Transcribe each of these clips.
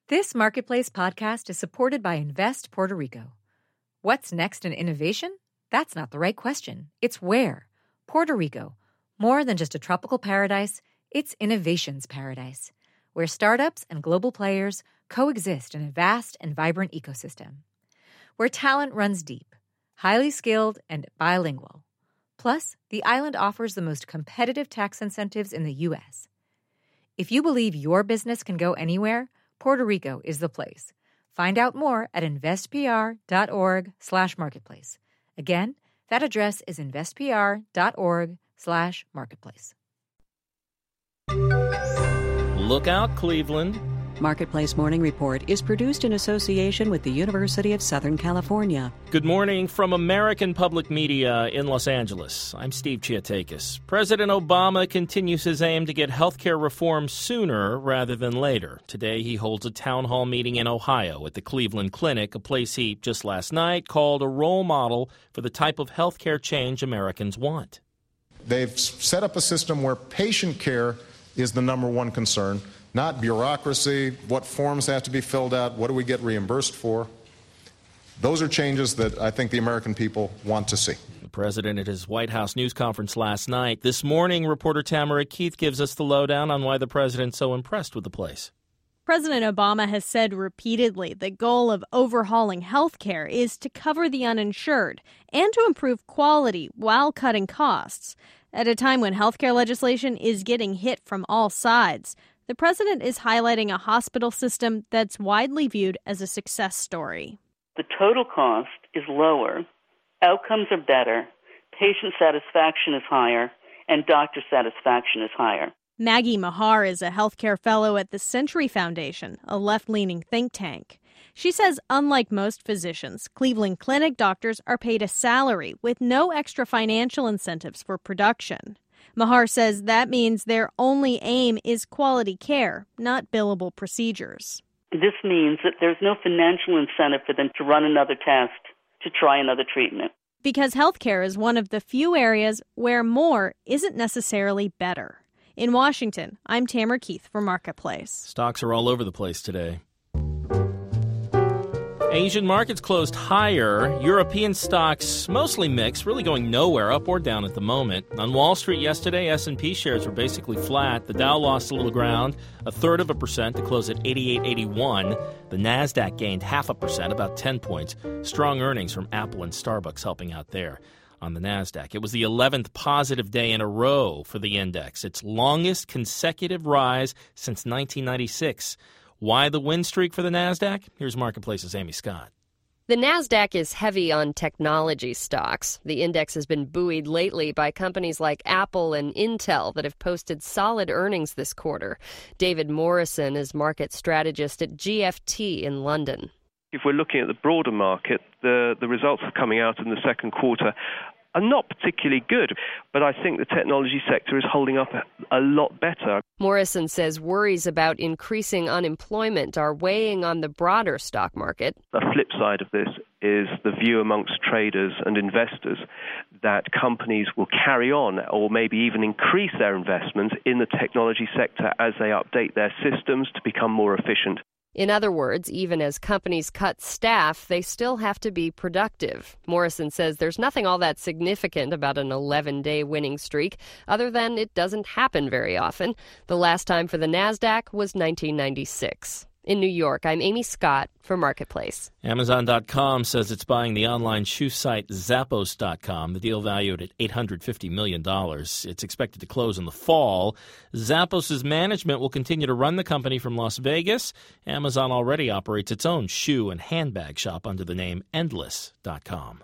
This Marketplace podcast is supported by Invest Puerto Rico. What's next in innovation? That's not the right question. It's where. Puerto Rico. More than just a tropical paradise, it's innovation's paradise, where startups and global players coexist in a vast and vibrant ecosystem. Where talent runs deep, highly skilled, and bilingual. Plus, the island offers the most competitive tax incentives in the U.S. If you believe your business can go anywhere, Puerto Rico is the place. Find out more at investpr.org/marketplace. Again, that address is investpr.org/marketplace. Look out, Cleveland. Marketplace Morning Report is produced in association with the University of Southern California. Good morning from American Public Media in Los Angeles. I'm Steve Chiatakis. President Obama continues his aim to get health care reform sooner rather than later. Today, he holds a town hall meeting in Ohio at the Cleveland Clinic, a place he just last night called a role model for the type of health care change Americans want. They've set up a system where patient care is the number one concern. Not bureaucracy, what forms have to be filled out, what do we get reimbursed for. Those are changes that I think the American people want to see. The president at his White House news conference last night. This morning, reporter Tamara Keith gives us the lowdown on why the president's so impressed with the place. President Obama has said repeatedly the goal of overhauling health care is to cover the uninsured and to improve quality while cutting costs. At a time when health care legislation is getting hit from all sides, the president is highlighting a hospital system that's widely viewed as a success story. The total cost is lower, outcomes are better, patient satisfaction is higher, and doctor satisfaction is higher. Maggie Mahar is a healthcare fellow at the Century Foundation, a left-leaning think tank. She says unlike most physicians, Cleveland Clinic doctors are paid a salary with no extra financial incentives for production. Mahar says that means their only aim is quality care, not billable procedures. This means that there's no financial incentive for them to run another test, to try another treatment. Because healthcare is one of the few areas where more isn't necessarily better. In Washington, I'm Tamara Keith for Marketplace. Stocks are all over the place today. Asian markets closed higher. European stocks mostly mixed, really going nowhere, up or down at the moment. On Wall Street yesterday, S&P shares were basically flat. The Dow lost a little ground, 0.33% to close at 88.81. The Nasdaq gained 0.5%, about 10 points. Strong earnings from Apple and Starbucks helping out there. On the Nasdaq, it was the 11th positive day in a row for the index, its longest consecutive rise since 1996. Why the win streak for the Nasdaq? Here's Marketplace's Amy Scott. The Nasdaq is heavy on technology stocks. The index has been buoyed lately by companies like Apple and Intel that have posted solid earnings this quarter. David Morrison is market strategist at GFT in London. If we're looking at the broader market, the results coming out in the second quarter are not particularly good, but I think the technology sector is holding up a lot better. Morrison says worries about increasing unemployment are weighing on the broader stock market. The flip side of this is the view amongst traders and investors that companies will carry on or maybe even increase their investment in the technology sector as they update their systems to become more efficient. In other words, even as companies cut staff, they still have to be productive. Morrison says there's nothing all that significant about an 11-day winning streak, other than it doesn't happen very often. The last time for the Nasdaq was 1996. In New York, I'm Amy Scott for Marketplace. Amazon.com says it's buying the online shoe site Zappos.com, the deal valued at $850 million. It's expected to close in the fall. Zappos' management will continue to run the company from Las Vegas. Amazon already operates its own shoe and handbag shop under the name Endless.com.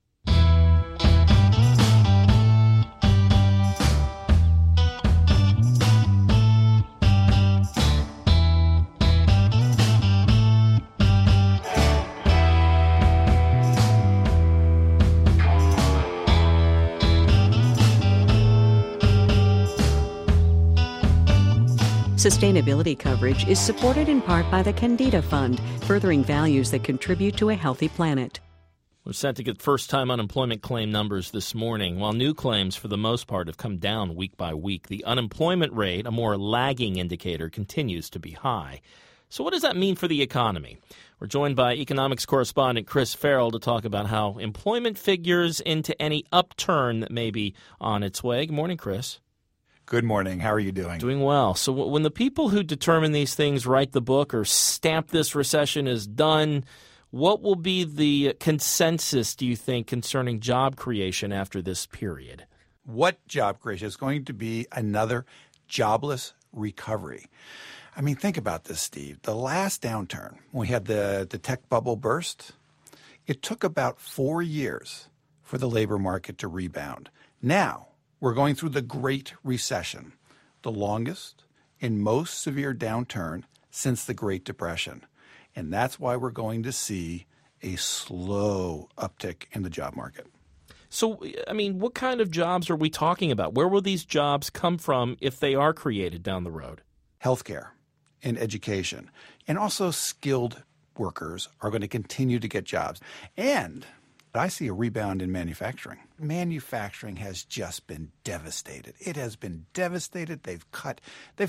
Sustainability coverage is supported in part by the Candida Fund, furthering values that contribute to a healthy planet. We're set to get first-time unemployment claim numbers this morning. While new claims, for the most part, have come down week by week, the unemployment rate, a more lagging indicator, continues to be high. So what does that mean for the economy? We're joined by economics correspondent Chris Farrell to talk about how employment figures into any upturn that may be on its way. Good morning, Chris. Good morning. How are you doing? Doing well. So when the people who determine these things write the book or stamp this recession is done, what will be the consensus, do you think, concerning job creation after this period? What job creation is going to be another jobless recovery? I mean, think about this, Steve. The last downturn, when we had the tech bubble burst, it took about 4 years for the labor market to rebound. Now, we're going through the Great Recession, the longest and most severe downturn since the Great Depression. And that's why we're going to see a slow uptick in the job market. So, I mean, what kind of jobs are we talking about? Where will these jobs come from if they are created down the road? Healthcare and education, and also skilled workers are going to continue to get jobs. And I see a rebound in manufacturing. Manufacturing has just been devastated. It has been devastated. They've cut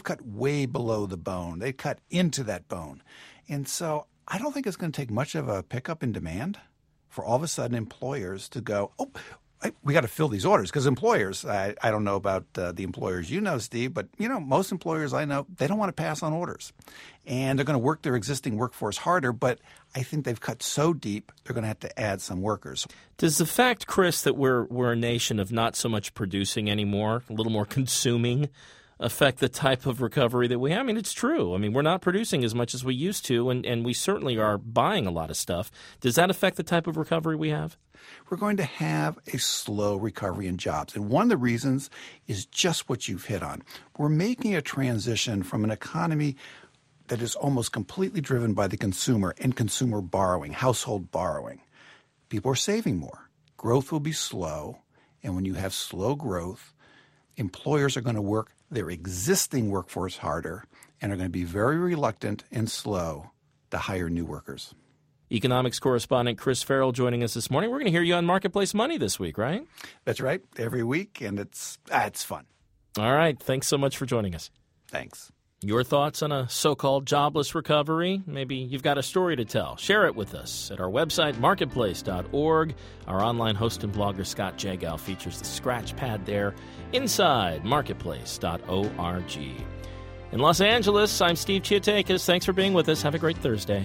way below the bone. They cut into that bone. And so I don't think it's going to take much of a pickup in demand for all of a sudden employers to go, we got to fill these orders. Because employers, I don't know about the employers you know, Steve, but most employers I know, they don't want to pass on orders. And they're going to work their existing workforce harder, but I think they've cut so deep, they're going to have to add some workers. Does the fact, Chris, that we're a nation of not so much producing anymore, a little more consuming, affect the type of recovery that we have? I mean, it's true. I mean, we're not producing as much as we used to, and we certainly are buying a lot of stuff. Does that affect the type of recovery we have? We're going to have a slow recovery in jobs. And one of the reasons is just what you've hit on. We're making a transition from an economy that is almost completely driven by the consumer and consumer borrowing, household borrowing. People are saving more. Growth will be slow. And when you have slow growth, employers are going to work their existing workforce harder and are going to be very reluctant and slow to hire new workers. Economics correspondent Chris Farrell joining us this morning. We're going to hear you on Marketplace Money this week, right? That's right. Every week, and it's fun. All right. Thanks so much for joining us. Thanks. Your thoughts on a so-called jobless recovery? Maybe you've got a story to tell. Share it with us at our website, marketplace.org. Our online host and blogger, Scott Jagow, features the scratch pad there inside marketplace.org. In Los Angeles, I'm Steve Chiatakis. Thanks for being with us. Have a great Thursday.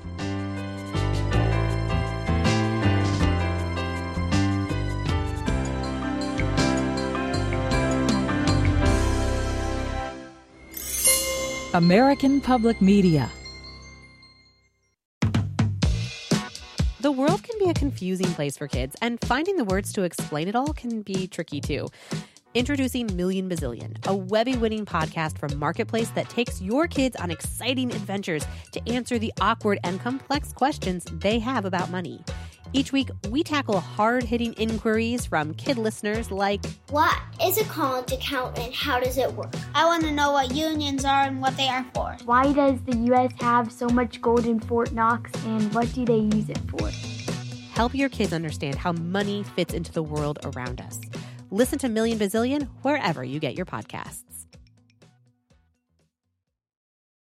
American Public Media. The world can be a confusing place for kids, and finding the words to explain it all can be tricky too. Introducing Million Bazillion, a Webby-winning podcast from Marketplace that takes your kids on exciting adventures to answer the awkward and complex questions they have about money. Each week, we tackle hard-hitting inquiries from kid listeners like, what is a college account and how does it work? I want to know what unions are and what they are for. Why does the U.S. have so much gold in Fort Knox and what do they use it for? Help your kids understand how money fits into the world around us. Listen to Million Bazillion wherever you get your podcasts.